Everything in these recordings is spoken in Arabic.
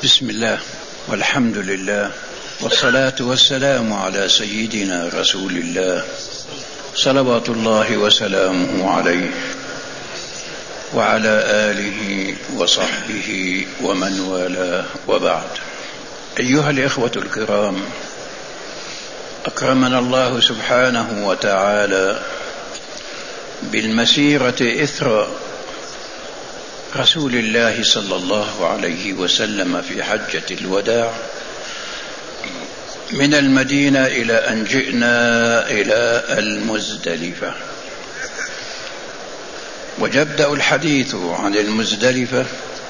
بسم الله والحمد لله والصلاة والسلام على سيدنا رسول الله صلوات الله وسلامه عليه وعلى آله وصحبه ومن والاه، وبعد. أيها الإخوة الكرام، أكرمنا الله سبحانه وتعالى بالمسيرة إثر رسول الله صلى الله عليه وسلم في حجة الوداع من المدينة إلى أن جئنا إلى المزدلفة. ويبدأ الحديث عن المزدلفة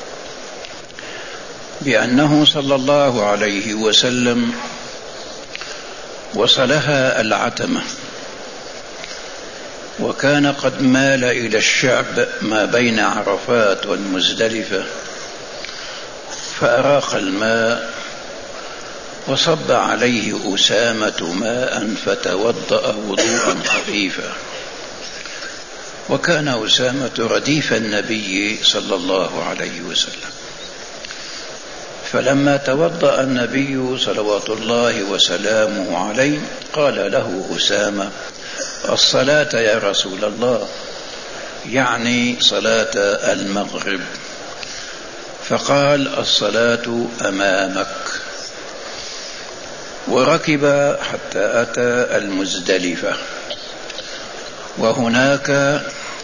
بأنه صلى الله عليه وسلم وصلها العتمة، وكان قد مال إلى الشعب ما بين عرفات والمزدلفة، فأراق الماء وصب عليه أسامة ماء فتوضأ وضوءا خفيفا. وكان أسامة رديف النبي صلى الله عليه وسلم، فلما توضأ النبي صلوات الله وسلامه عليه قال له أسامة: الصلاة يا رسول الله، يعني صلاة المغرب. فقال: الصلاة أمامك. وركب حتى أتى المزدلفة، وهناك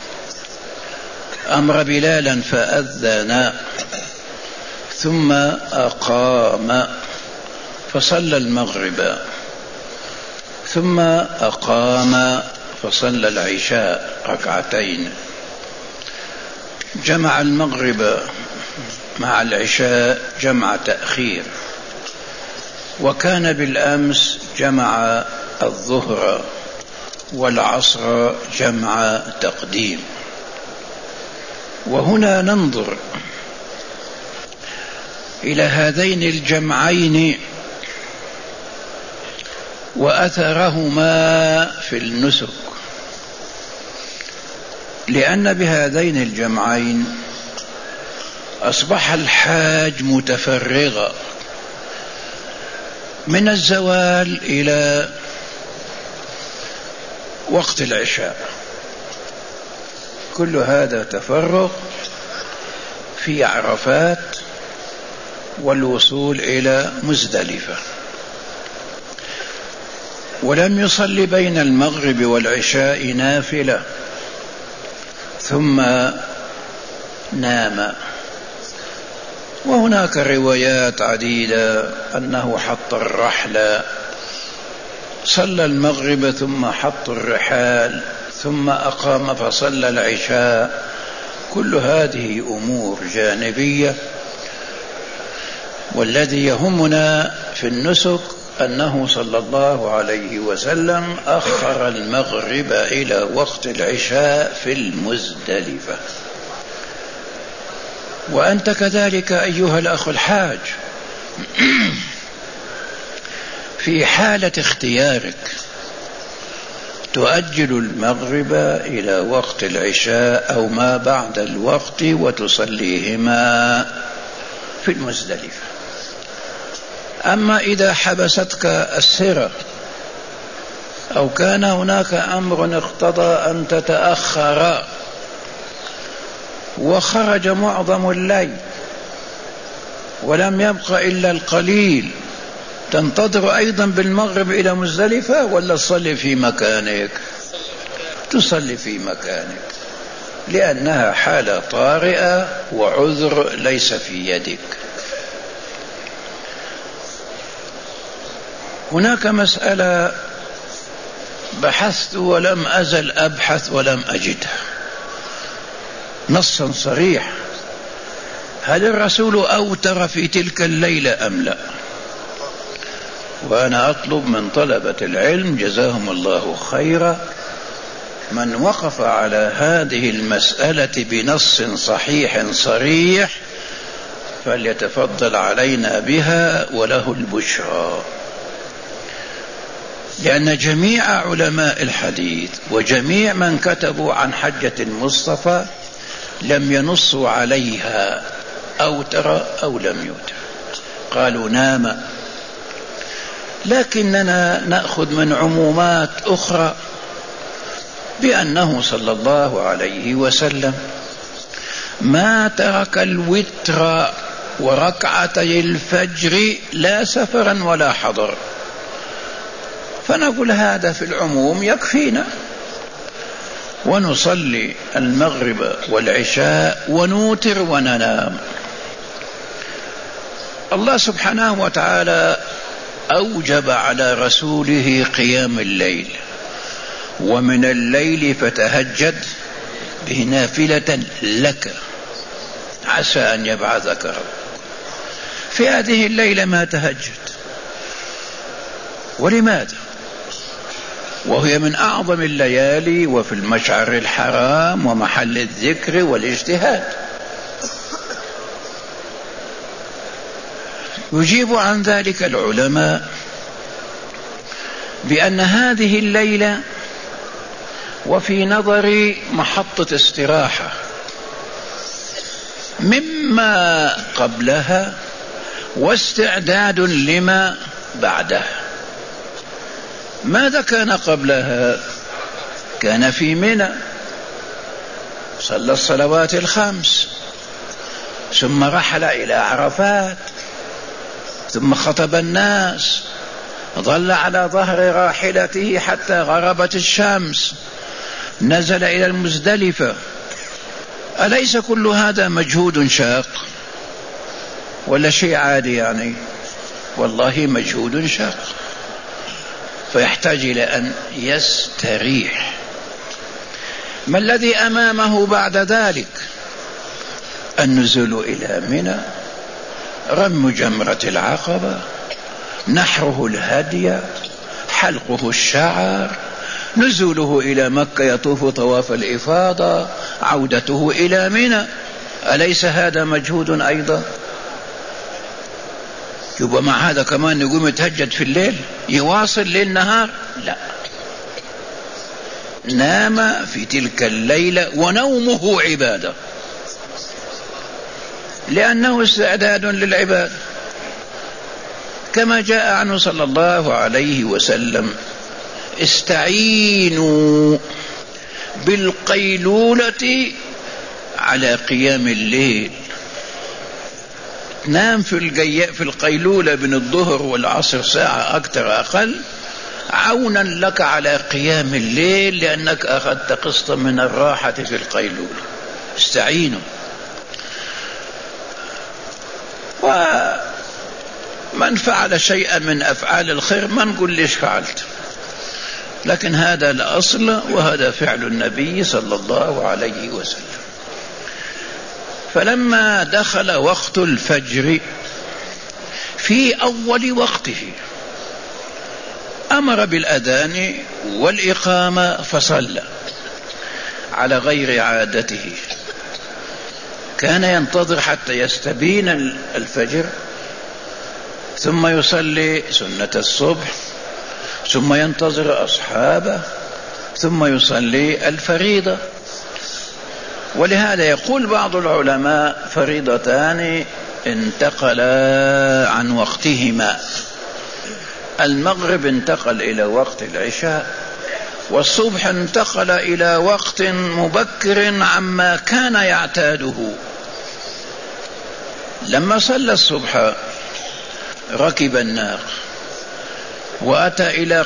أمر بلالا فأذن، ثم أقام فصلى المغرب، ثم أقام فصلى العشاء ركعتين، جمع المغرب مع العشاء جمع تأخير. وكان بالأمس جمع الظهر والعصر جمع تقديم. وهنا ننظر إلى هذين الجمعين وأثرهما في النسك، لأن بهذين الجمعين أصبح الحاج متفرغا من الزوال إلى وقت العشاء. كل هذا تفرغ في عرفات والوصول إلى مزدلفة، ولم يصل بين المغرب والعشاء نافلة، ثم نام. وهناك روايات عديدة أنه حط الرحل، صلى المغرب ثم حط الرحال، ثم أقام فصلى العشاء. كل هذه أمور جانبية، والذي يهمنا في النسك أنه صلى الله عليه وسلم أخر المغرب إلى وقت العشاء في المزدلفة. وأنت كذلك أيها الأخ الحاج، في حالة اختيارك تؤجل المغرب إلى وقت العشاء أو ما بعد الوقت وتصليهما في المزدلفة. أما إذا حبستك السرة أو كان هناك أمر اقتضى أن تتأخر وخرج معظم الليل ولم يبق إلا القليل، تنتظر أيضا بالمغرب إلى مزدلفة ولا تصلي في مكانك؟ تصلي في مكانك، لأنها حالة طارئة وعذر ليس في يدك. هناك مسألة بحثت ولم أزل أبحث ولم أجدها نصا صريح: هل الرسول أوتر في تلك الليلة أم لا؟ وأنا أطلب من طلبة العلم جزاهم الله خيرا من وقف على هذه المسألة بنص صحيح صريح فليتفضل علينا بها وله البشرى. لأن جميع علماء الحديث وجميع من كتبوا عن حجة المصطفى لم ينصوا عليها أوتر أو لم يوتر. قالوا نام. لكننا نأخذ من عمومات أخرى بأنه صلى الله عليه وسلم ما ترك الوتر وركعتي الفجر لا سفرا ولا حضر، فنقول هذا في العموم يكفينا، ونصلي المغرب والعشاء ونوتر وننام. الله سبحانه وتعالى أوجب على رسوله قيام الليل، ومن الليل فتهجد به نافلة لك عسى أن يبعثك ربك. في هذه الليلة ما تهجد، ولماذا؟ وهي من أعظم الليالي وفي المشعر الحرام ومحل الذكر والاجتهاد. يجيب عن ذلك العلماء بأن هذه الليلة وفي نظري محطة استراحة مما قبلها واستعداد لما بعدها. ماذا كان قبلها؟ كان في منى، صلى الصلوات الخمس، ثم رحل إلى عرفات، ثم خطب الناس، ظل على ظهر راحلته حتى غربت الشمس، نزل إلى المزدلفة. أليس كل هذا مجهود شاق ولا شيء عادي يعني؟ والله مجهود شاق، فيحتاج إلى أن يستريح. ما الذي أمامه بعد ذلك؟ النزول إلى منى، رمي جمرة العقبة، نحره الهدي، حلقه الشعر، نزوله إلى مكة يطوف طواف الإفاضة، عودته إلى منى. أليس هذا مجهود أيضا؟ يبقى مع هذا كمان يقوم يتهجد في الليل، يواصل ليل نهار؟ لا، نام في تلك الليلة، ونومه عبادة، لأنه استعداد للعبادة، كما جاء عنه صلى الله عليه وسلم: استعينوا بالقيلولة على قيام الليل. نام في القيلولة بين الظهر والعصر ساعة أكثر أقل، عونا لك على قيام الليل، لأنك أخذت قسطا من الراحة في القيلولة. استعينوا. ومن فعل شيئا من أفعال الخير ما نقول ليش فعلت، لكن هذا الأصل، وهذا فعل النبي صلى الله عليه وسلم. فلما دخل وقت الفجر في أول وقته أمر بالأذان والإقامة فصلى على غير عادته. كان ينتظر حتى يستبين الفجر، ثم يصلي سنة الصبح، ثم ينتظر أصحابه، ثم يصلي الفريضة. ولهذا يقول بعض العلماء: فريضتان انتقلا عن وقتهما، المغرب انتقل إلى وقت العشاء، والصبح انتقل إلى وقت مبكر عما كان يعتاده. لما صلى الصبح ركب الناقة وأتى إلى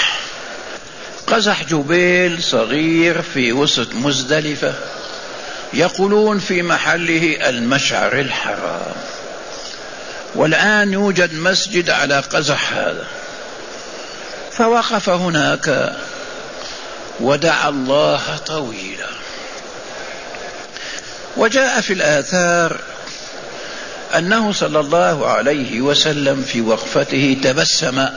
قزح جبيل صغير في وسط مزدلفة، يقولون في محله المشعر الحرام، والآن يوجد مسجد على قزح هذا. فوقف هناك ودعا الله طويلا. وجاء في الآثار أنه صلى الله عليه وسلم في وقفته تبسم،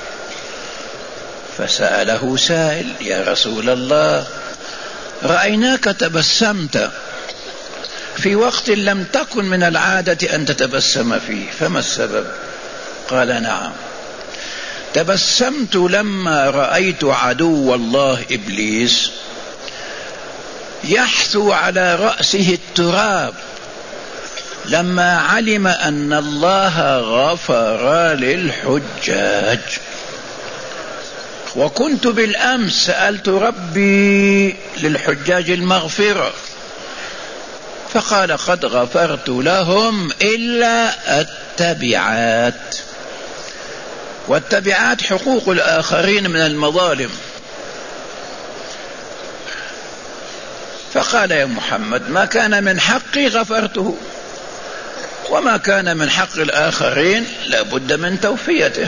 فسأله سائل: يا رسول الله، رأيناك تبسمت في وقت لم تكن من العادة أن تتبسم فيه، فما السبب؟ قال: نعم، تبسمت لما رأيت عدو الله إبليس يحثو على رأسه التراب لما علم أن الله غفر للحجاج. وكنت بالأمس سألت ربي للحجاج المغفرة، فقال قد غفرت لهم إلا التبعات، والتبعات حقوق الآخرين من المظالم. فقال يا محمد ما كان من حقي غفرته، وما كان من حق الآخرين لا بد من توفيته.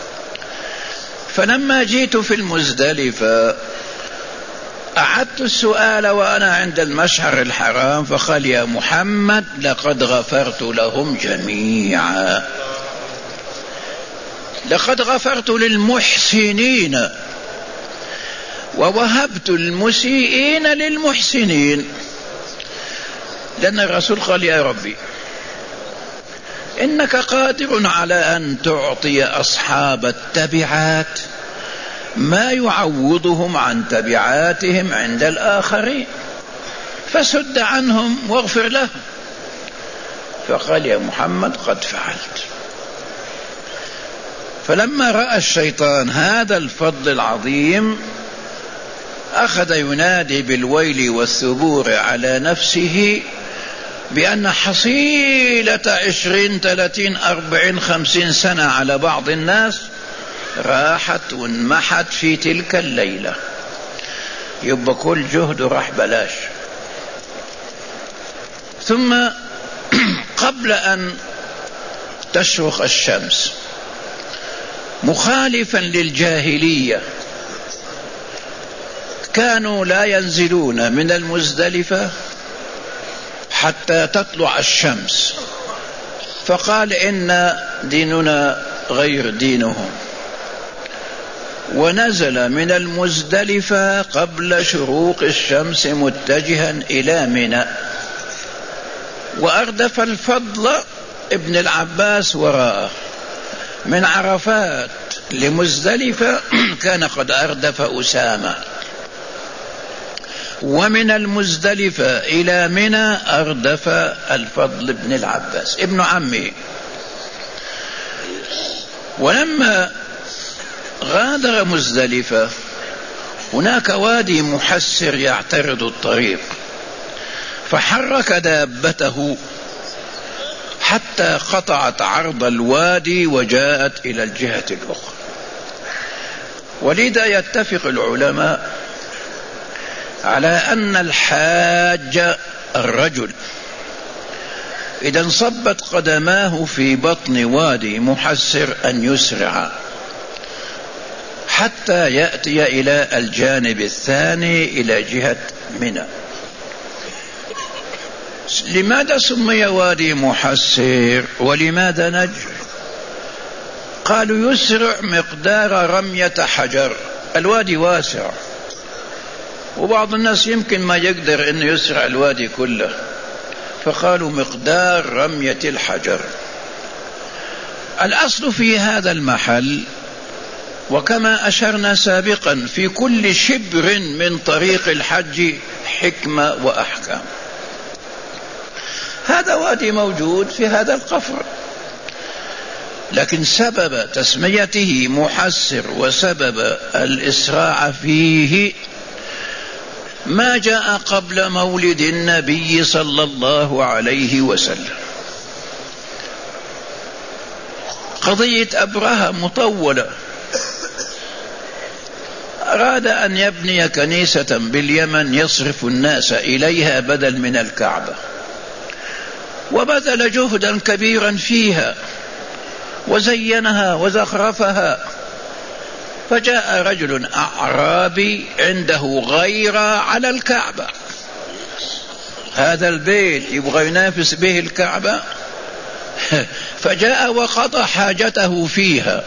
فلما جيت في المزدلفة أعدت السؤال وأنا عند المشعر الحرام، فقال يا محمد لقد غفرت لهم جميعا، لقد غفرت للمحسنين ووهبت المسيئين للمحسنين. لأن الرسول قال يا ربي إنك قادر على أن تعطي أصحاب التبعات ما يعوضهم عن تبعاتهم عند الآخرين، فسد عنهم واغفر لهم. فقال يا محمد قد فعلت. فلما رأى الشيطان هذا الفضل العظيم أخذ ينادي بالويل والثبور على نفسه بأن حصيلة 20 30 40 50 سنة على بعض الناس راحت وانمحت في تلك الليلة، يبقى كل جهده راح بلاش. ثم قبل أن تشرق الشمس مخالفا للجاهلية كانوا لا ينزلون من المزدلفة حتى تطلع الشمس، فقال إن ديننا غير دينهم، ونزل من المزدلفة قبل شروق الشمس متجها إلى منى، وأردف الفضل ابن العباس وراءه. من عرفات لمزدلفة كان قد أردف أسامة، ومن المزدلفة إلى منى أردف الفضل بن العباس ابن عمه. ولما غادر مزدلفة هناك وادي محسر يعترض الطريق، فحرك دابته حتى قطعت عرض الوادي وجاءت إلى الجهة الأخرى. ولذا يتفق العلماء على أن الحاج الرجل إذا انصبت قدماه في بطن وادي محسر أن يسرع حتى يأتي إلى الجانب الثاني إلى جهة منى. لماذا سمي وادي محسر ولماذا نجر؟ قالوا يسرع مقدار رمية حجر، الوادي واسع وبعض الناس يمكن ما يقدر أن يسرع الوادي كله، فقالوا مقدار رمية الحجر. الأصل في هذا المحل وكما أشرنا سابقا في كل شبر من طريق الحج حكمة وأحكام. هذا وادي موجود في هذا القفر، لكن سبب تسميته محسر وسبب الإسراع فيه ما جاء قبل مولد النبي صلى الله عليه وسلم. قضية أبرهة مطولة، أراد أن يبني كنيسة باليمن يصرف الناس إليها بدل من الكعبة، وبذل جهدا كبيرا فيها وزينها وزخرفها. فجاء رجل أعرابي عنده غيرة على الكعبة، هذا البيت يبغى ينافس به الكعبة، فجاء وقضى حاجته فيها،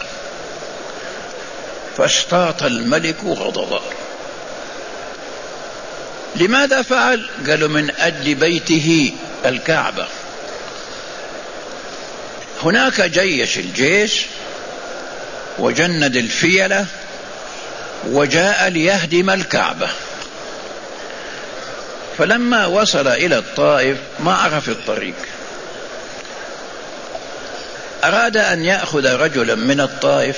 فاشتاط الملك غضبا. لماذا فعل؟ قالوا من أجل بيته الكعبة. هناك جيش الجيش وجند الفيلة وجاء ليهدم الكعبة، فلما وصل إلى الطائف ما عرف الطريق، أراد أن يأخذ رجلا من الطائف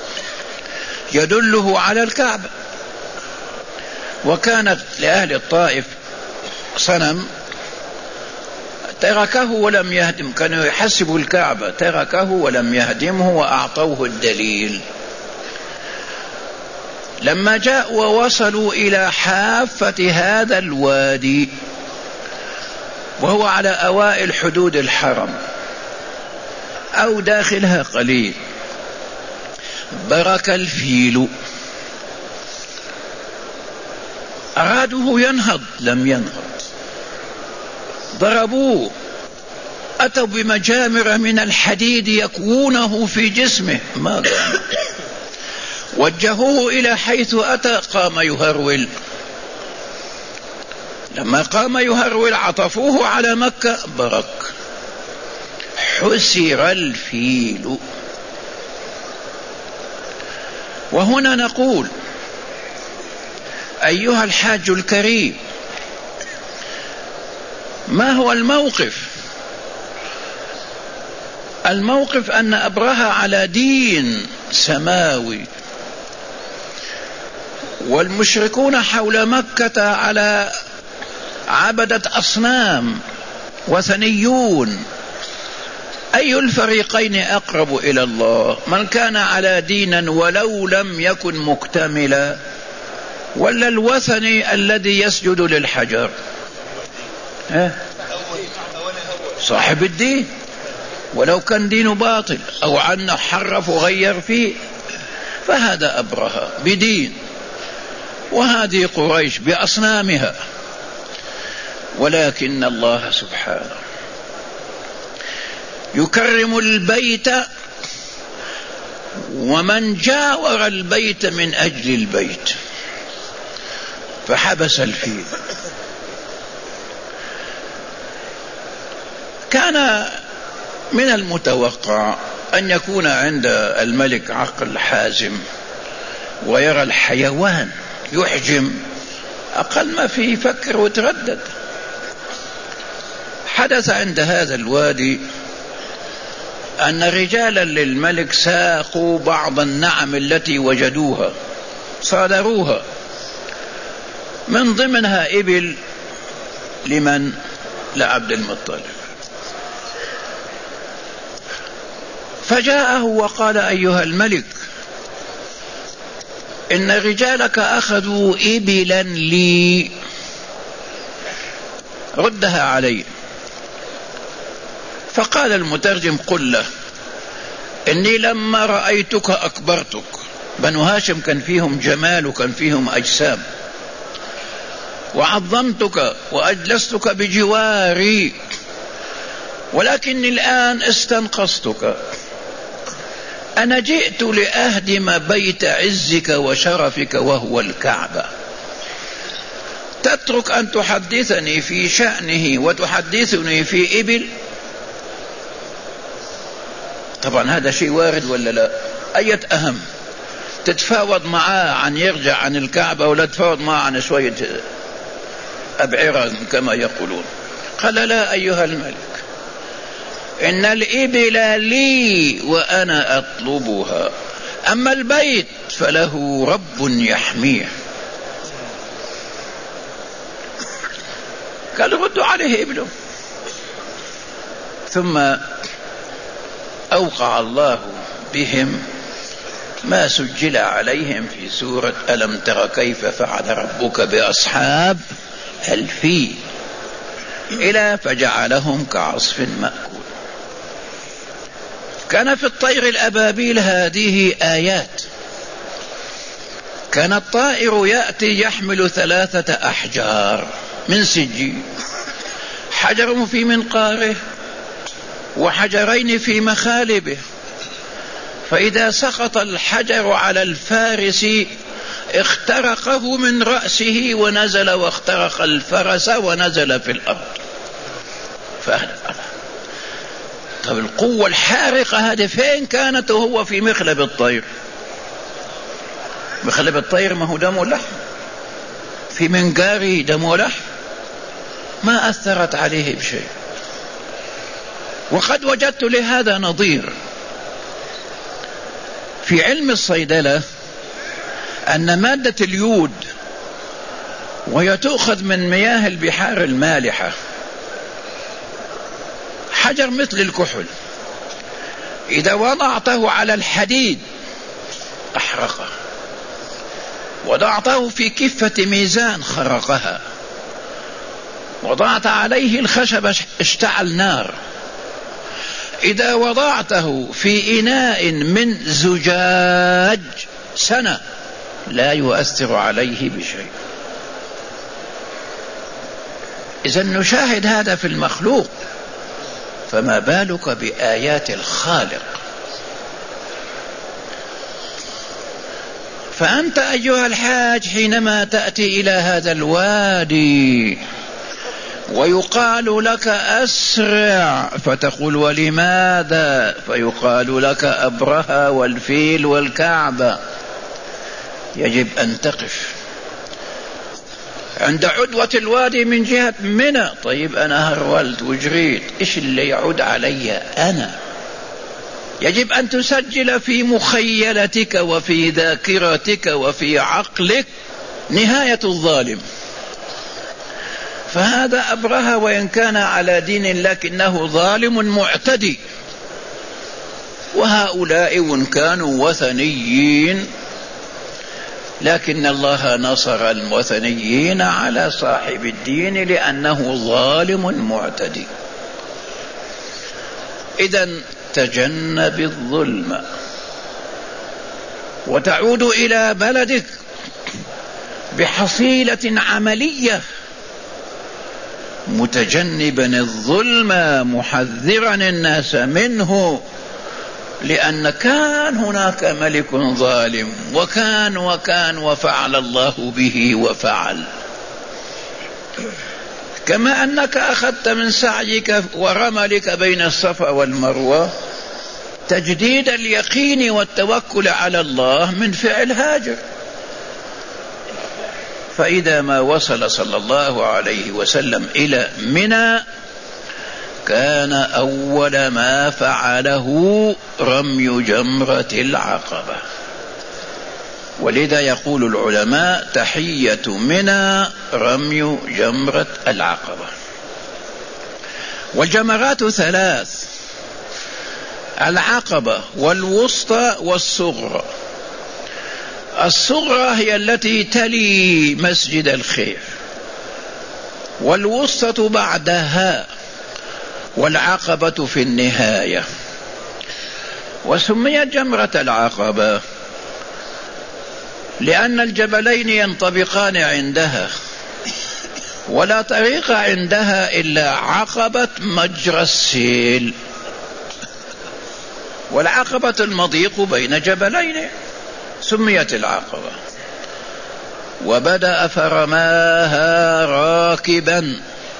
يدله على الكعبة، وكانت لأهل الطائف صنم تركه ولم يهدم، كانوا يحسبوا الكعبة، تركه ولم يهدمه وأعطوه الدليل. لما جاءوا ووصلوا إلى حافة هذا الوادي وهو على أوائل حدود الحرم أو داخلها قليل، برك الفيل، أرادوه ينهض لم ينهض، ضربوه، أتوا بمجامر من الحديد يكوونه في جسمه ما قام، وجهوه إلى حيث أتى قام يهرول، لما قام يهرول عطفوه على مكة برك، حسر الفيل. وهنا نقول أيها الحاج الكريم، ما هو الموقف؟ الموقف أن أبرهة على دين سماوي، والمشركون حول مكة على عبدة أصنام وثنيون، أي الفريقين أقرب إلى الله؟ من كان على دين ولو لم يكن مكتملا، ولا الوثني الذي يسجد للحجر؟ صاحب الدين، ولو كان دينه باطل أو عنه حرف وغير فيه، فهذا أبرهة بدين، وهذه قريش بأصنامها. ولكن الله سبحانه يكرم البيت ومن جاور البيت من أجل البيت، فحبس الفيل. كان من المتوقع أن يكون عند الملك عقل حازم ويرى الحيوان يحجم، أقل ما فيه يفكر وتردد. حدث عند هذا الوادي أن رجالا للملك ساقوا بعض النعم التي وجدوها، صادروها، من ضمنها إبل لمن؟ لعبد المطلب. فجاءه وقال أيها الملك، إن رجالك أخذوا إبلا لي، ردها علي. فقال المترجم قل له إني لما رأيتك أكبرتك. بنو هاشم كان فيهم جمال وكان فيهم أجسام، وعظمتك وأجلستك بجواري، ولكني الآن استنقصتك. أنا جئت لأهدم بيت عزك وشرفك وهو الكعبة، تترك أن تحدثني في شأنه وتحدثني في إبل؟ طبعا هذا شيء وارد ولا لا؟ أية أهم، تتفاوض معاه عن يرجع عن الكعبة ولا تتفاوض معاه عن شوية أبعرة كما يقولون؟ قال لا أيها الملك، إن الإبل لي وأنا أطلبها، أما البيت فله رب يحميه. قال ردوا عليه إبله. ثم أوقع الله بهم ما سجل عليهم في سورة ألم تر كيف فعل ربك بأصحاب الفيل، إلى فجعلهم كعصف مأكول. كان في الطير الأبابيل هذه آيات. كان الطائر يأتي يحمل 3 أحجار من سجيل، حجر في منقاره وحجرين في مخالبه، فإذا سقط الحجر على الفارس اخترقه من رأسه ونزل، واخترق الفرس ونزل في الأرض. طب القوة الحارقة هذه فين كانت وهو في مخلب الطير؟ مخلب الطير ما هو دم ولحم، في منقاره دم ولحم، ما أثرت عليه بشيء. وقد وجدت لهذا نظير. في علم الصيدلة أن مادة اليود وهي تؤخذ من مياه البحار المالحة، حجر مثل الكحل إذا وضعته على الحديد أحرقه، وضعته في كفة ميزان خرقها، وضعت عليه الخشب اشتعل نار، إذا وضعته في إناء من زجاج سنة لا يؤثر عليه بشيء. إذن نشاهد هذا في المخلوق، فما بالك بآيات الخالق. فأنت أيها الحاج حينما تأتي إلى هذا الوادي ويقال لك أسرع فتقول ولماذا؟ فيقال لك أبرهة والفيل والكعبة، يجب أن تقف عند عدوة الوادي من جهة منى. طيب أنا هرولت وجريت، إيش اللي يعود علي أنا؟ يجب أن تسجل في مخيلتك وفي ذاكرتك وفي عقلك نهاية الظالم. فهذا أبرهة وإن كان على دين لكنه ظالم معتدي، وهؤلاء وإن كانوا وثنيين لكن الله نصر الوثنيين على صاحب الدين لأنه ظالم معتدي. إذن تجنب الظلم وتعود إلى بلدك بحصيلة عملية، متجنبا الظلم محذرا الناس منه، لأن كان هناك ملك ظالم وكان وفعل الله به وفعل. كما أنك أخذت من سعيك ورملك بين الصفا والمروة تجديد اليقين والتوكل على الله من فعل هاجر. فإذا ما وصل صلى الله عليه وسلم إلى منى كان أول ما فعله رمي جمرة العقبة. ولذا يقول العلماء تحية منى رمي جمرة العقبة. والجمرات ثلاث: العقبة والوسطى والصغرى. الصغرى هي التي تلي مسجد الخيف، والوسطى بعدها، والعقبة في النهاية. وسميت جمرة العقبة لأن الجبلين ينطبقان عندها، ولا طريق عندها إلا عقبة مجرى السيل، والعقبة المضيق بين جبلين، سميت العقبة. وبدأ فرماها راكبا،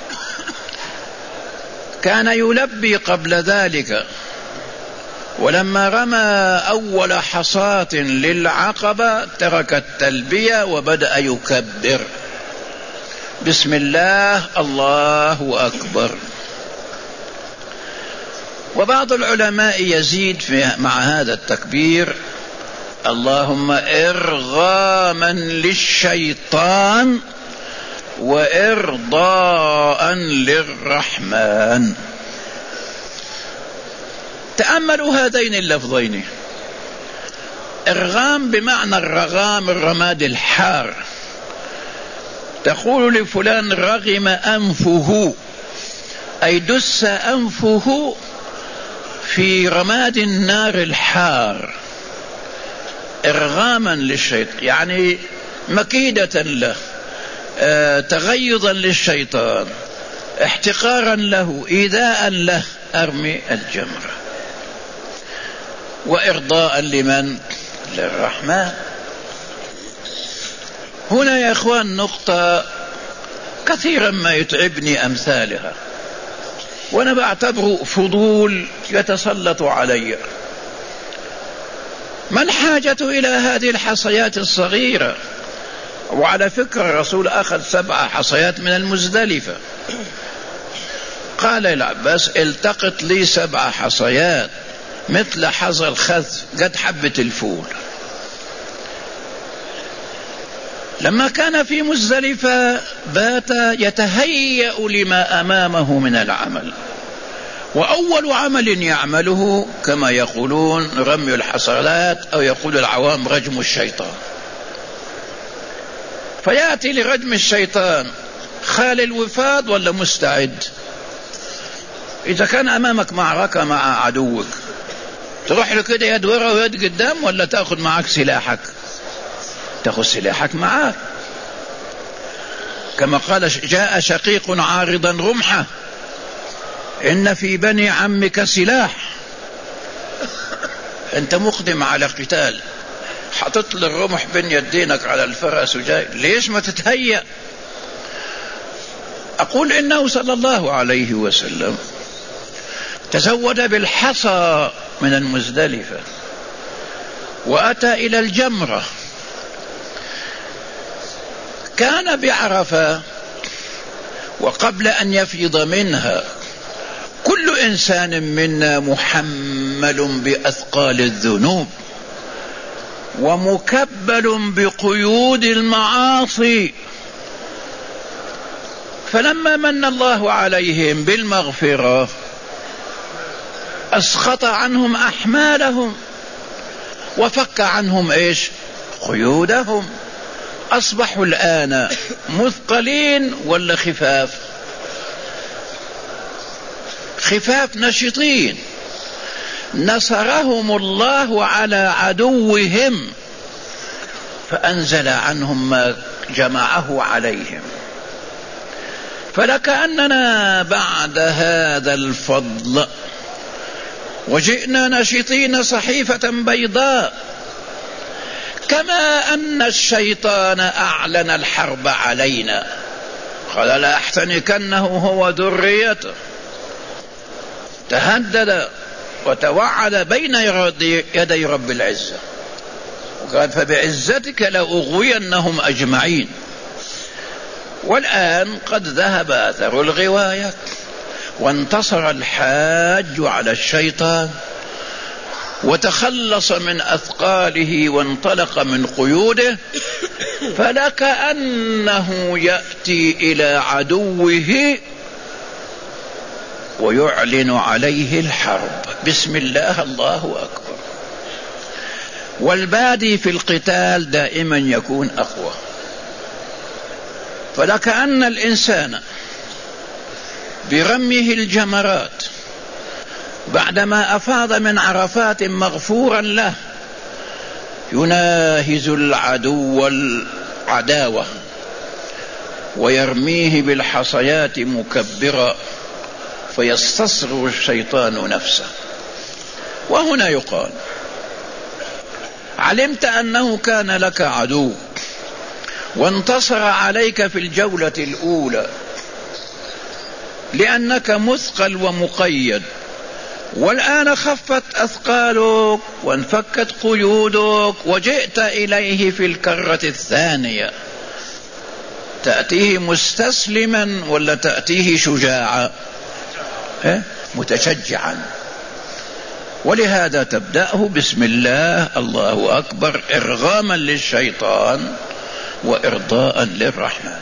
كان يلبي قبل ذلك، ولما رمى أول حصاة للعقبة ترك التلبية وبدأ يكبر بسم الله الله أكبر. وبعض العلماء يزيد مع هذا التكبير اللهم إرغاما للشيطان وإرضاء للرحمن. تأملوا هذين اللفظين: إرغام بمعنى الرغام، الرماد الحار، تقول لفلان رغم أنفه، أي دس أنفه في رماد النار الحار. إرغاما للشيطان يعني مكيدة له، تغيظا للشيطان، احتقارا له، إيذاء له، أرمي الجمرة. وإرضاء لمن؟ للرحمن. هنا يا أخوان نقطة كثيرا ما يتعبني أمثالها، وأنا بعتبره فضول يتسلط علي. ما الحاجة إلى هذه الحصيات الصغيرة؟ وعلى فكرة الرسول أخذ 7 حصيات من المزدلفة. قال العباس التقط لي 7 حصيات مثل حظ الخذ قد حبة الفول. لما كان في مزدلفة بات يتهيأ لما أمامه من العمل، وأول عمل يعمله كما يقولون رمي الحصلات، أو يقول العوام رجم الشيطان. فيأتي لرجم الشيطان خال الوفاض ولا مستعد؟ إذا كان أمامك معركة مع عدوك تروح له كده يد ورا ويد قدام، ولا تأخذ معك سلاحك؟ تأخذ سلاحك معك. كما قال جاء شقيق عارضا رمحه إن في بني عمك سلاح. أنت مقدم على قتال، حطت الرمح بين يدينك على الفرس وجاي، ليش ما تتهيأ؟ أقول إنه صلى الله عليه وسلم تزود بالحصى من المزدلفة وأتى إلى الجمرة. كان بعرفة وقبل أن يفيض منها كل إنسان منا محمل بأثقال الذنوب ومكبل بقيود المعاصي، فلما من الله عليهم بالمغفرة أسقط عنهم أحمالهم وفك عنهم إيش؟ قيودهم. أصبحوا الآن مثقلين ولا خفاف؟ خفاف نشطين. نصرهم الله على عدوهم فأنزل عنهم ما جمعه عليهم. فلكأننا بعد هذا الفضل وجئنا نشطين صحيفة بيضاء، كما أن الشيطان أعلن الحرب علينا، قال لا أحتنكنه هو ذريته، تهدد وتوعد بين يدي رب العزة، وقال فبعزتك لأغوينهم أجمعين. والآن قد ذهب أثر الغواية وانتصر الحاج على الشيطان وتخلص من أثقاله وانطلق من قيوده، فلكأنه يأتي إلى عدوه ويعلن عليه الحرب. بسم الله، الله أكبر. والبادي في القتال دائما يكون أقوى. فلكأن الإنسان برميه الجمرات بعدما أفاض من عرفات مغفورا له يناهز العدو العداوة ويرميه بالحصيات مكبرا فيستصغر الشيطان نفسه. وهنا يقال علمت أنه كان لك عدو وانتصر عليك في الجولة الأولى لأنك مثقل ومقيد، والآن خفت أثقالك وانفكت قيودك وجئت إليه في الكرة الثانية، تأتيه مستسلما ولا تأتيه شجاعا؟ متشجعا. ولهذا تبدأه بسم الله، الله أكبر، إرغاما للشيطان وإرضاء للرحمن.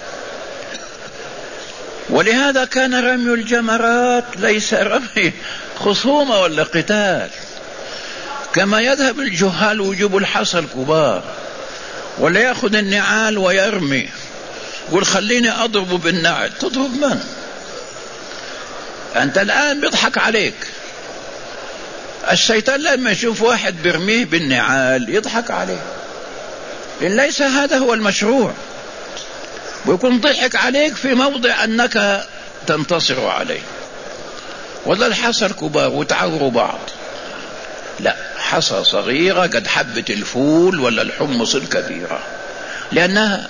ولهذا كان رمي الجمرات ليس رمي خصومة ولا قتال، كما يذهب الجهال ويجيبوا الحصى الكبار ولا يأخذ النعال ويرمي، يقول خليني أضربه بالنعل. تضرب من؟ أنت الآن بيضحك عليك. الشيطان لما يشوف واحد برميه بالنعال يضحك عليه، لأن ليس هذا هو المشروع، ويكون ضحك عليك في موضع أنك تنتصر عليه. ولا الحصى الكبار وتعوروا بعض، لا، حصى صغيرة قد حبة الفول ولا الحمص الكبيرة، لأنها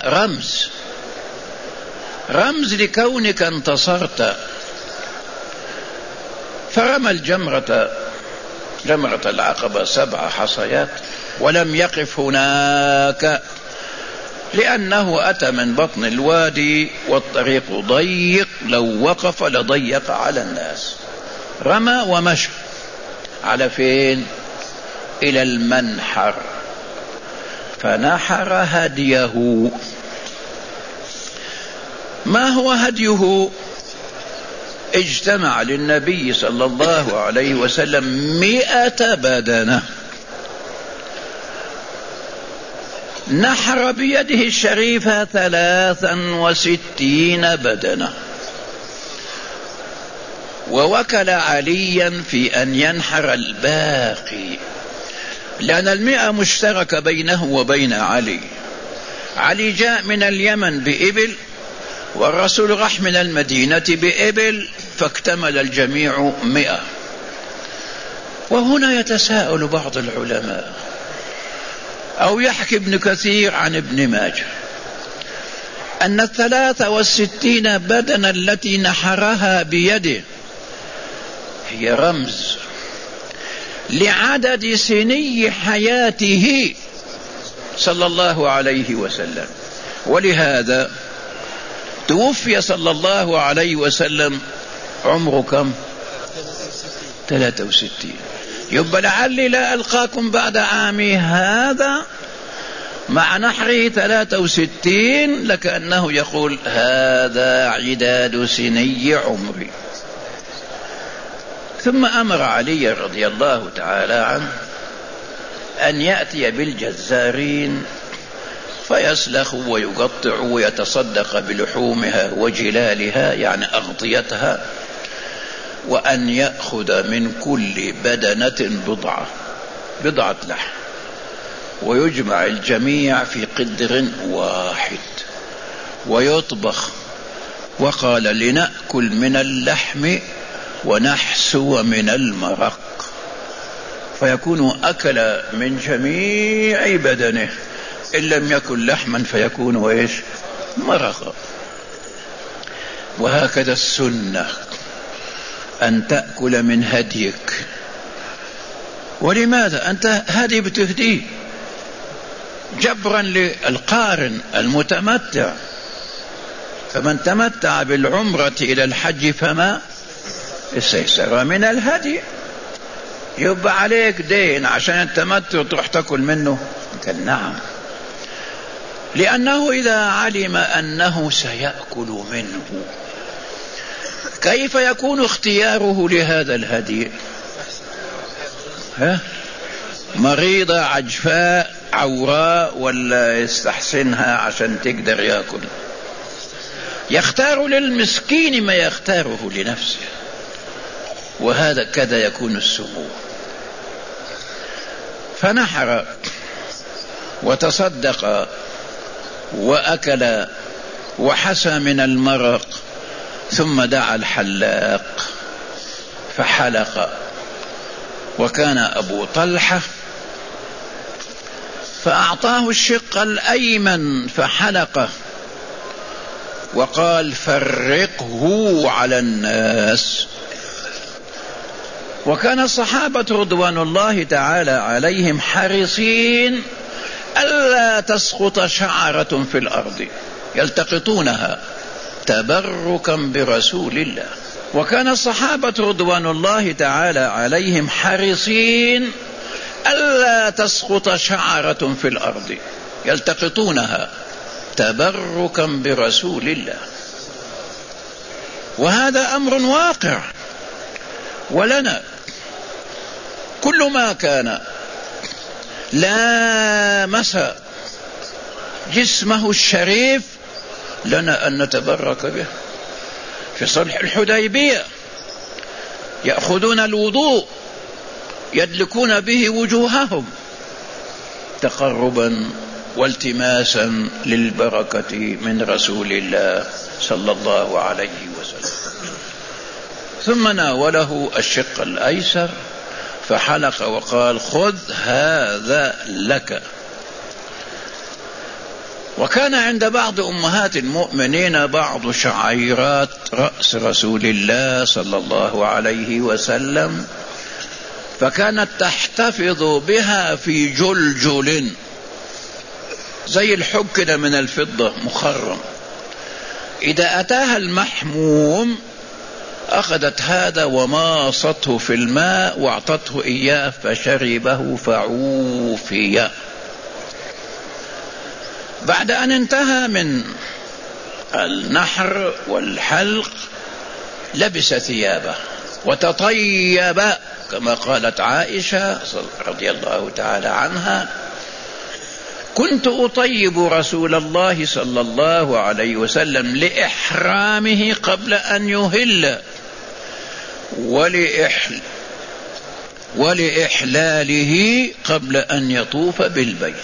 رمز لكونك انتصرت. فرمى جمرة العقبة 7 حصيات ولم يقف هناك، لأنه أتى من بطن الوادي والطريق ضيق، لو وقف لضيق على الناس. رمى ومشى على فين؟ إلى المنحر، فنحر هديه. ما هو هديه؟ اجتمع للنبي صلى الله عليه وسلم 100 بدنة، نحر بيده الشريفة 63 بدنة، ووكل عليا في أن ينحر الباقي، لأن 100 مشتركة بينه وبين علي. علي جاء من اليمن بإبل، والرسول راح من المدينة بإبل، فاكتمل الجميع 100. وهنا يتساءل بعض العلماء، أو يحكي ابن كثير عن ابن ماجه، أن 63 بدنة التي نحرها بيده هي رمز لعدد سني حياته صلى الله عليه وسلم. ولهذا توفي صلى الله عليه وسلم عمره كم؟ 63. يبقى لعلي لا ألقاكم بعد عامي هذا مع نحره 63، لكأنه يقول هذا عداد سني عمري. ثم أمر علي رضي الله تعالى عنه أن يأتي بالجزارين فيسلخوا ويقطعوا ويتصدق بلحومها وجلالها، يعني أغطيتها، وأن يأخذ من كل بدنة بضعة لحم، ويجمع الجميع في قدر واحد ويطبخ. وقال لنأكل من اللحم ونحسو من المرق، فيكون أكل من جميع بدنه، إن لم يكن لحما فيكون إيش؟ مرقا. وهكذا السنة أن تأكل من هديك. ولماذا؟ أنت هدي بتهديه جبرا للقارن المتمتع، فمن تمتع بالعمرة إلى الحج فما استيسر من الهدي. يبقى عليك دين عشان التمتع تروح تأكل منه؟ قال نعم، لأنه إذا علم أنه سيأكل منه كيف يكون اختياره لهذا الهدي؟ مريضة عجفاء عوراء ولا يستحسنها عشان تقدر يأكل؟ يختار للمسكين ما يختاره لنفسه. وهذا كذا يكون السمو. فنحر وتصدق وأكل وحسى من المرق، ثم دعا الحلاق فحلق. وكان أبو طلحة فأعطاه الشق الأيمن فحلقه، وقال فرقه على الناس. وكان الصحابة رضوان الله تعالى عليهم حريصين ألا تسقط شعرة في الأرض، يلتقطونها تبركا برسول الله. وكان الصحابة رضوان الله تعالى عليهم حريصين ألا تسقط شعرة في الأرض، يلتقطونها تبركا برسول الله. وهذا أمر واقع، ولنا كل ما كان لامس جسمه الشريف لنا أن نتبرك به. في صلح الحديبية يأخذون الوضوء يدلكون به وجوههم تقربا والتماسا للبركة من رسول الله صلى الله عليه وسلم. ثم ناوله الشق الأيسر فحلق وقال خذ هذا لك. وكان عند بعض أمهات المؤمنين بعض شعيرات رأس رسول الله صلى الله عليه وسلم، فكانت تحتفظ بها في جلجل زي الحب كده من الفضة مخرم. إذا أتاها المحموم أخذت هذا وماصته في الماء واعطته إياه فشربه فعوفي. بعد أن انتهى من النحر والحلق لبس ثيابه وتطيب كما قالت عائشة رضي الله تعالى عنها: كنت أطيب رسول الله صلى الله عليه وسلم لإحرامه قبل أن يهل ولإحلاله قبل أن يطوف بالبيت.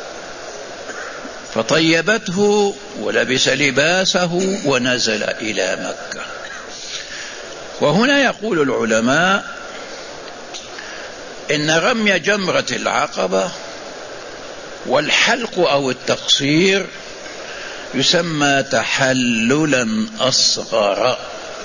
فطيبته ولبس لباسه ونزل إلى مكة. وهنا يقول العلماء إن رمي جمرة العقبة والحلق أو التقصير يسمى تحللا أصغر،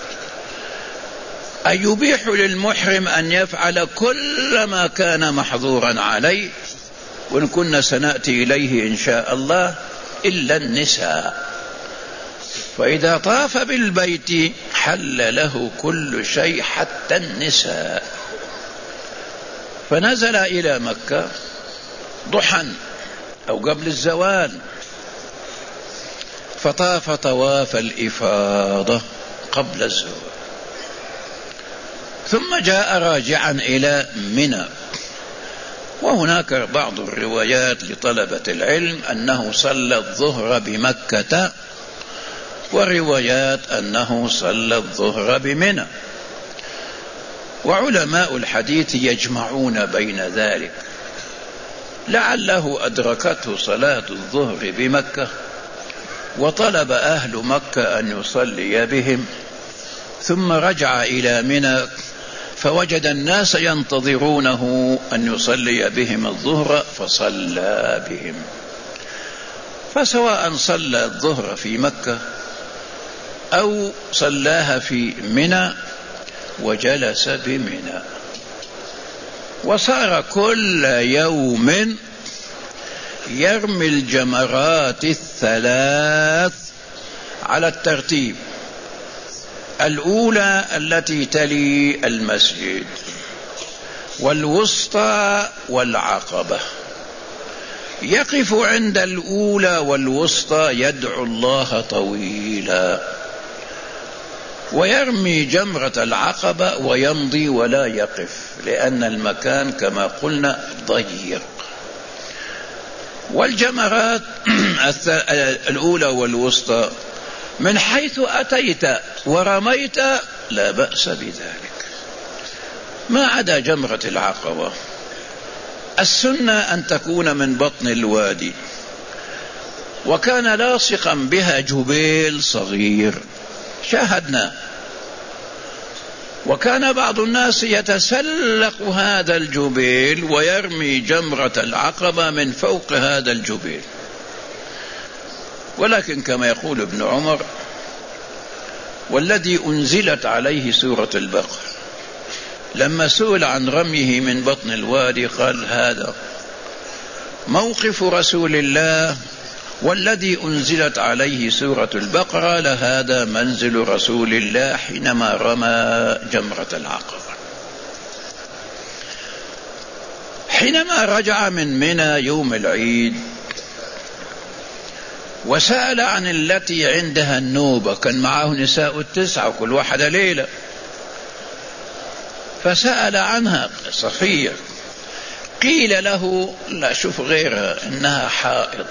أي يبيح للمحرم أن يفعل كل ما كان محظورا عليه، وإن كنا سنأتي إليه إن شاء الله، إلا النساء. فإذا طاف بالبيت حل له كل شيء حتى النساء. فنزل إلى مكة ضحى أو قبل الزوال، فطاف طواف الإفاضة قبل الزوال، ثم جاء راجعا إلى منى. وهناك بعض الروايات لطلبة العلم أنه صلى الظهر بمكة، وروايات أنه صلى الظهر بمنى. وعلماء الحديث يجمعون بين ذلك، لعله أدركته صلاة الظهر بمكة وطلب أهل مكة أن يصلي بهم، ثم رجع إلى منى فوجد الناس ينتظرونه أن يصلي بهم الظهر فصلى بهم. فسواء صلى الظهر في مكة أو صلاها في منى وجلس بمنى، وصار كل يوم يرمي الجمرات الثلاث على الترتيب: الأولى التي تلي المسجد، والوسطى، والعقبة. يقف عند الأولى والوسطى يدعو الله طويلا، ويرمي جمرة العقبة ويمضي ولا يقف، لأن المكان كما قلنا ضيق. والجمرات الأولى والوسطى من حيث أتيت ورميت لا بأس بذلك، ما عدا جمرة العقبة. السنة أن تكون من بطن الوادي، وكان لاصقا بها جبيل صغير شاهدنا، وكان بعض الناس يتسلق هذا الجبيل ويرمي جمرة العقبة من فوق هذا الجبيل. ولكن كما يقول ابن عمر: والذي أنزلت عليه سورة البقرة، لما سئل عن رميه من بطن الوادي قال: هذا موقف رسول الله، والذي أنزلت عليه سورة البقرة لهذا منزل رسول الله حينما رمى جمرة العقبة. حينما رجع من منى يوم العيد وسأل عن التي عندها النوبة، كان معه نساء 9 وكل واحدة ليلة، فسأل عنها صفية، قيل له: لا، شوف غيرها، إنها حائض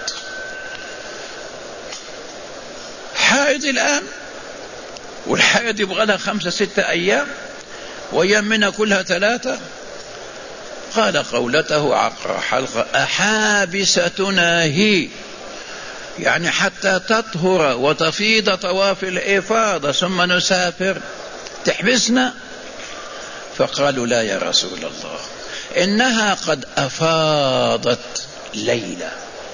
الآن، والحائض يبغى لها 5-6 أيام، ويمنا كلها 3. قال قولته عقر حلقة: أحابستنا هي، يعني حتى تطهر وتفيض طواف الإفاضة ثم نسافر تحبسنا؟ فقالوا: لا يا رسول الله، إنها قد أفاضت ليلة،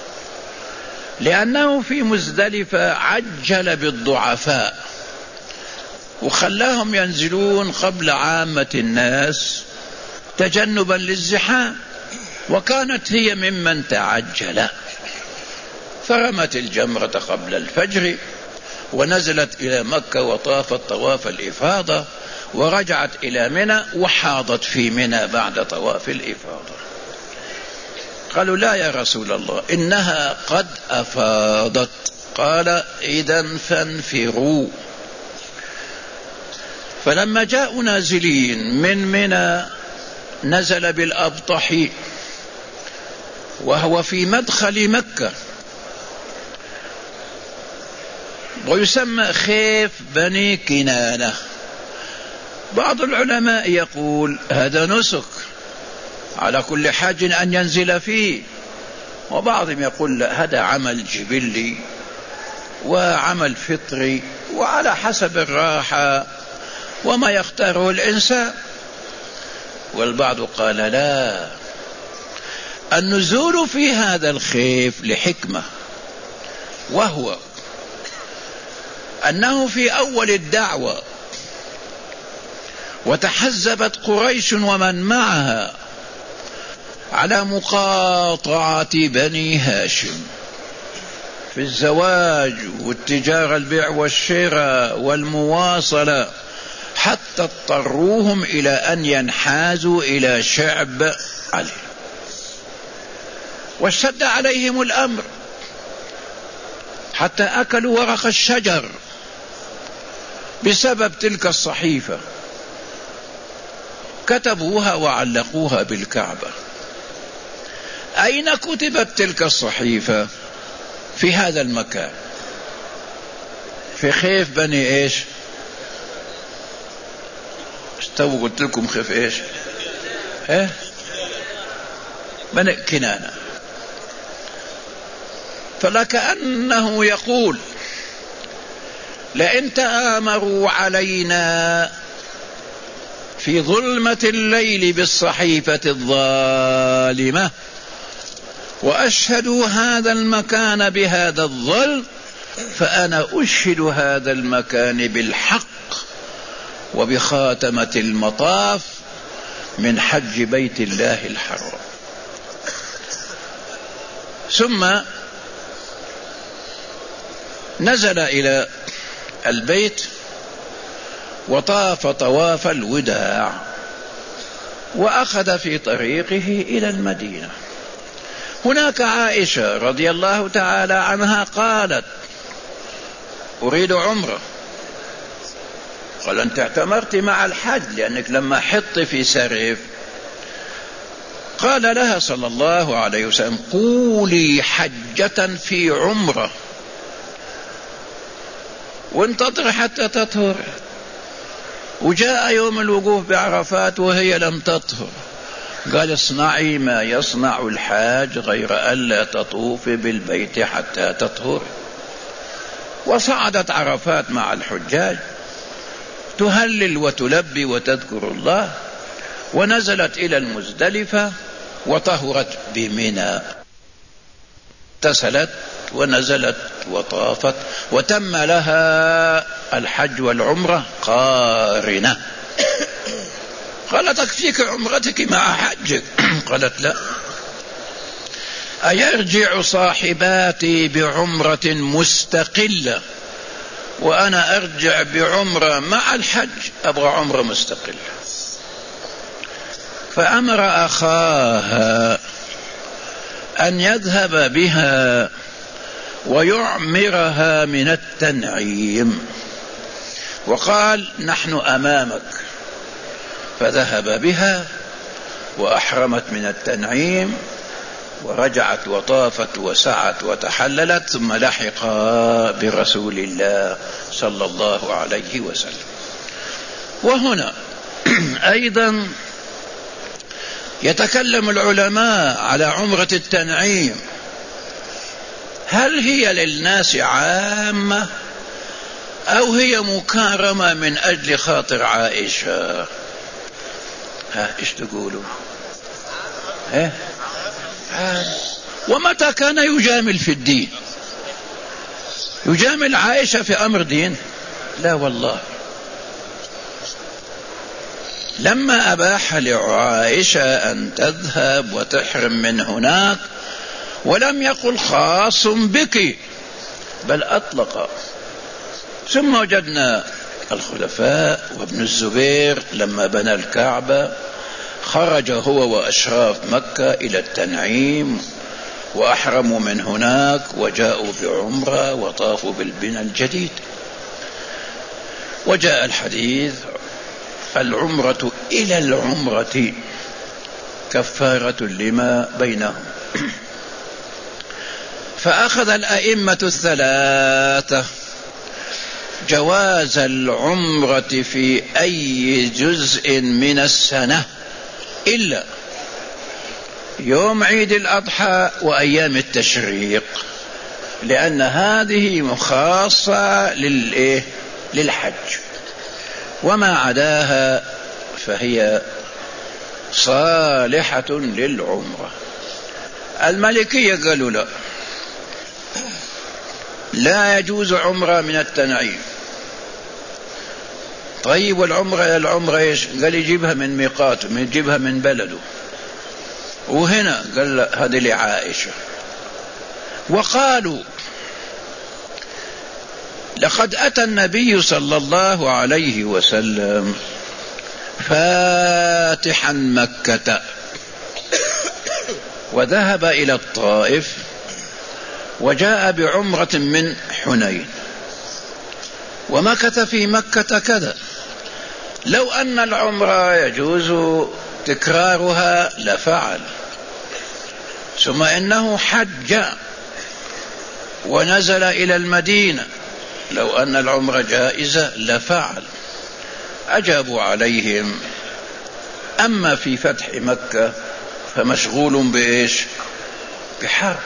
لأنه في مزدلفة عجل بالضعفاء وخلاهم ينزلون قبل عامة الناس تجنبا للزحام، وكانت هي ممن تعجل، فرمت الجمرة قبل الفجر ونزلت إلى مكة وطافت طواف الإفاضة، ورجعت إلى منى وحاضت في منى بعد طواف الإفاضة. قالوا لا يا رسول الله إنها قد أفاضت. قال إذن فانفروا. فلما جاءوا نازلين من منى نزل بالأبطح وهو في مدخل مكة ويسمى خيف بني كنانة. بعض العلماء يقول هذا نسك على كل حاج أن ينزل فيه، وبعضهم يقول لا هذا عمل جبلي وعمل فطري وعلى حسب الراحة وما يختاره الإنسان. والبعض قال لا، النزول في هذا الخيف لحكمة، وهو أنه في أول الدعوة وتحزبت قريش ومن معها على مقاطعة بني هاشم في الزواج والتجارة البيع والشراء والمواصلة، حتى اضطروهم إلى أن ينحازوا إلى شعب علي، واشتد عليهم الأمر حتى أكلوا ورق الشجر بسبب تلك الصحيفة، كتبوها وعلقوها بالكعبة. أين كتبت تلك الصحيفة؟ في هذا المكان، في خيف بني ايش؟ استووا قلت لكم خيف ايش؟ بني كنانة. فلكأنه يقول لئن تآمروا علينا في ظلمة الليل بالصحيفة الظالمة وأشهدوا هذا المكان بهذا الظلم، فأنا أشهد هذا المكان بالحق وبخاتمة المطاف من حج بيت الله الحرام. ثم نزل إلى البيت وطاف طواف الوداع، وأخذ في طريقه إلى المدينة. هناك عائشة رضي الله تعالى عنها قالت أريد عمرة. قال أنت اعتمرت مع الحج لأنك لما حط في سرف. قال لها صلى الله عليه وسلم قولي حجة في عمرة وانتظر حتى تطهر. وجاء يوم الوقوف بعرفات وهي لم تطهر، قال اصنعي ما يصنع الحاج غير ألا تطوفي بالبيت حتى تطهر. وصعدت عرفات مع الحجاج تهلل وتلبي وتذكر الله، ونزلت إلى المزدلفة وطهرت بمنى، اغتسلت ونزلت وطافت، وتم لها الحج والعمرة قارنة. قال تكفيك عمرتك مع حجك؟ قالت لا. أيرجع صاحباتي بعمرة مستقلة وأنا أرجع بعمرة مع الحج؟ أبغى عمرة مستقلة. فأمر أخاها أن يذهب بها ويعمرها من التنعيم، وقال نحن أمامك. فذهب بها وأحرمت من التنعيم ورجعت وطافت وسعت وتحللت، ثم لحق برسول الله صلى الله عليه وسلم. وهنا أيضا يتكلم العلماء على عمرة التنعيم، هل هي للناس عامة أو هي مكرمة من أجل خاطر عائشة؟ إيش تقولوا؟ ومتى كان يجامل في الدين؟ يجامل عائشة في أمر دين؟ لا والله. لما أباح لعائشة أن تذهب وتحرم من هناك ولم يقل خاص بك، بل أطلق. ثم وجدنا الخلفاء وابن الزبير لما بنى الكعبة خرج هو وأشراف مكة إلى التنعيم وأحرموا من هناك وجاءوا بعمرة وطافوا بالبناء الجديد. وجاء الحديث: العمرة إلى العمرة كفارة لما بينهم. فأخذ الأئمة الثلاثة جواز العمرة في أي جزء من السنة إلا يوم عيد الأضحى وأيام التشريق، لأن هذه خاصة للحج، وما عداها فهي صالحة للعمرة. المالكية قالوا لا يجوز عمرة من التنعيم. طيب والعمرة ايش؟ قال يجيبها من ميقاته، يجيبها من بلده. وهنا قال هذه لعائشة. وقالوا لقد أتى النبي صلى الله عليه وسلم فاتحا مكة وذهب إلى الطائف وجاء بعمرة من حنين ومكث في مكة كذا. لو أن العمرة يجوز تكرارها لفعل، ثم إنه حج ونزل إلى المدينة، لو أن العمرة جائزة لفعل. أجابوا عليهم: أما في فتح مكة فمشغول بإيش؟ بحرب،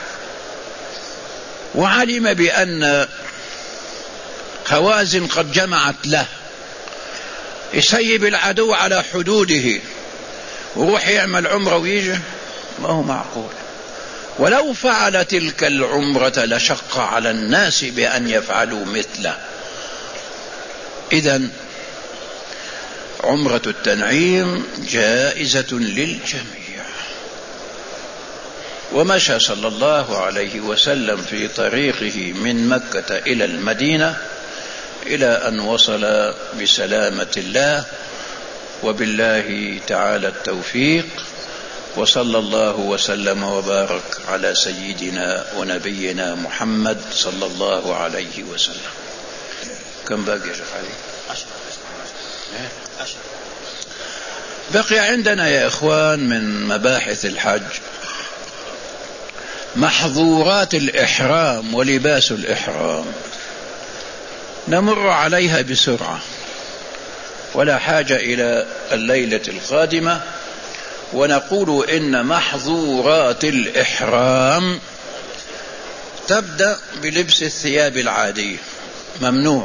وعلم بأن خوازن قد جمعت له، يسيب العدو على حدوده وروح يعمل عمرة ويجي، ما هو معقول. ولو فعل تلك العمرة لشق على الناس بأن يفعلوا مثله. إذن عمرة التنعيم جائزة للجميع. ومشى صلى الله عليه وسلم في طريقه من مكة إلى المدينة إلى أن وصل بسلامة الله، وبالله تعالى التوفيق. وصلى الله وسلم وبارك على سيدنا ونبينا محمد صلى الله عليه وسلم. كم باقي يا شيخ علي؟ 10. بقي عندنا يا إخوان من مباحث الحج محظورات الإحرام ولباس الإحرام، نمر عليها بسرعة ولا حاجة إلى الليلة القادمة. ونقول إن محظورات الإحرام تبدأ بلبس الثياب العادية، ممنوع،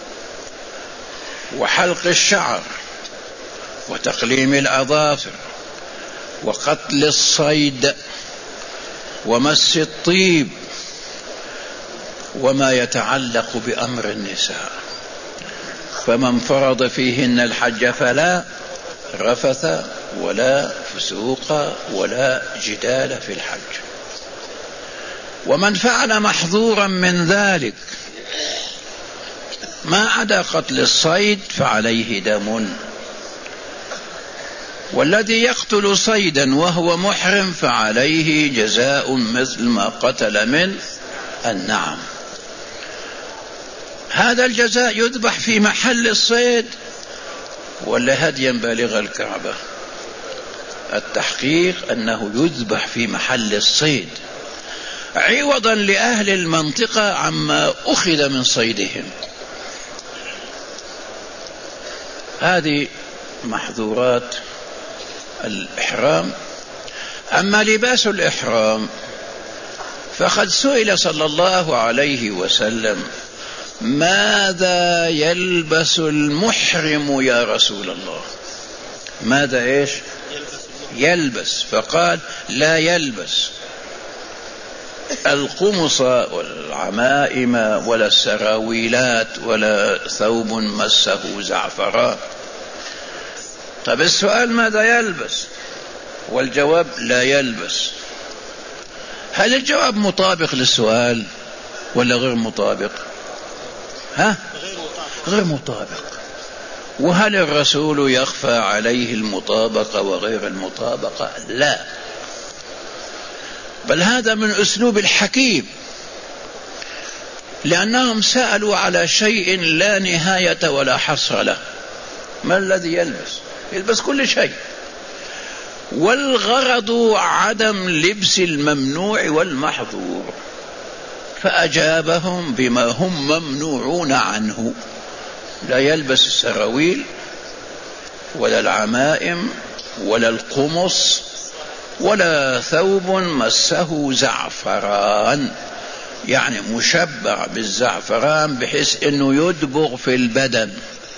وحلق الشعر، وتقليم الأظافر، وقتل الصيد، ومس الطيب، وما يتعلق بأمر النساء. فمن فرض فيهن الحج فلا رفث ولا فسوق ولا جدال في الحج. ومن فعل محظورا من ذلك ما عدا قتل الصيد فعليه دم، والذي يقتل صيدا وهو محرم فعليه جزاء مثل ما قتل من النعم. هذا الجزاء يذبح في محل الصيد ولا هديا بالغ الكعبة؟ التحقيق أنه يذبح في محل الصيد عوضا لأهل المنطقة عما أخذ من صيدهم. هذه محظورات الإحرام. أما لباس الإحرام فقد سئل صلى الله عليه وسلم: ماذا يلبس المحرم يا رسول الله؟ ماذا إيش يلبس؟ فقال: لا يلبس القمص والعمائم ولا السراويلات ولا ثوب مسه زعفران. طب السؤال ماذا يلبس؟ والجواب لا يلبس. هل الجواب مطابق للسؤال ولا غير مطابق؟ غير مطابق. وهل الرسول يخفى عليه المطابقة وغير المطابقة؟ لا، بل هذا من أسلوب الحكيم، لأنهم سألوا على شيء لا نهاية ولا حصر له. ما الذي يلبس كل شيء، والغرض عدم لبس الممنوع والمحظور، فأجابهم بما هم ممنوعون عنه: لا يلبس السراويل ولا العمائم ولا القمص ولا ثوب مسه زعفران، يعني مشبع بالزعفران بحيث أنه يدبغ في البدن،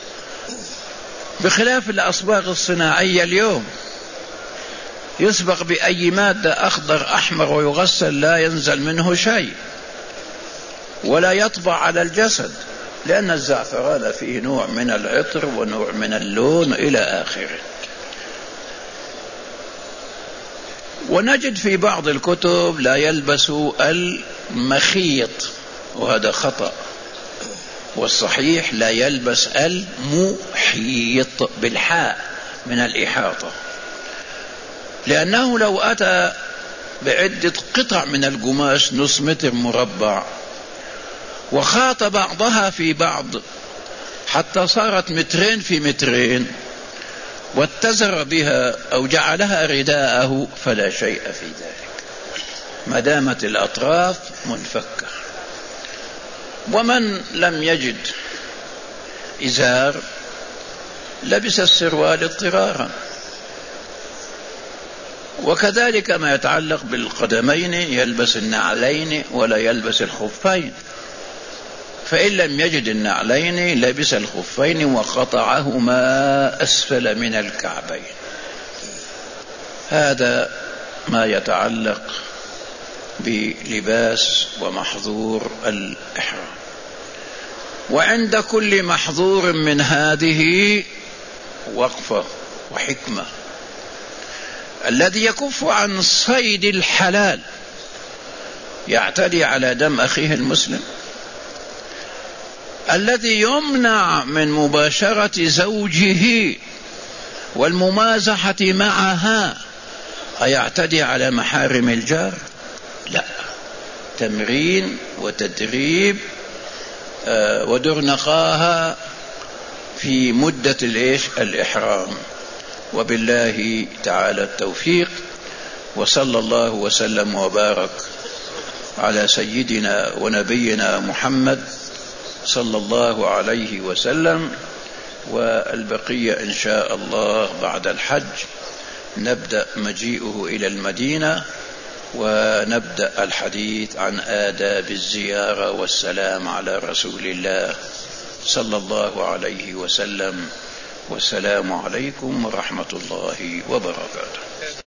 بخلاف الأصباغ الصناعية اليوم يصبغ بأي مادة أخضر أحمر ويغسل لا ينزل منه شيء ولا يطبع على الجسد، لأن الزعفران فيه نوع من العطر ونوع من اللون إلى آخره. ونجد في بعض الكتب لا يلبس المخيط، وهذا خطأ، والصحيح لا يلبس المحيط بالحاء من الإحاطة، لأنه لو أتى بعدة قطع من القماش نص متر مربع وخاط بعضها في بعض حتى صارت مترين في مترين واتزر بها أو جعلها رداءه فلا شيء في ذلك، ما دامت الأطراف منفكة. ومن لم يجد إزار لبس السروال اضطرارا. وكذلك ما يتعلق بالقدمين، يلبس النعلين ولا يلبس الخفين، فإن لم يجد النعلين لبس الخفين وقطعهما أسفل من الكعبين. هذا ما يتعلق بلباس ومحظور الإحرام. وعند كل محظور من هذه وقفة وحكمة. الذي يكف عن صيد الحلال يعتدي على دم أخيه المسلم، الذي يمنع من مباشرة زوجه والممازحة معها أيعتدي على محارم الجار؟ لا، تمرين وتدريب ودرنقاها في مدة الإحرام. وبالله تعالى التوفيق، وصلى الله وسلم وبارك على سيدنا ونبينا محمد صلى الله عليه وسلم. والبقية إن شاء الله بعد الحج نبدأ مجيئه إلى المدينة ونبدأ الحديث عن آداب الزيارة والسلام على رسول الله صلى الله عليه وسلم. والسلام عليكم ورحمة الله وبركاته.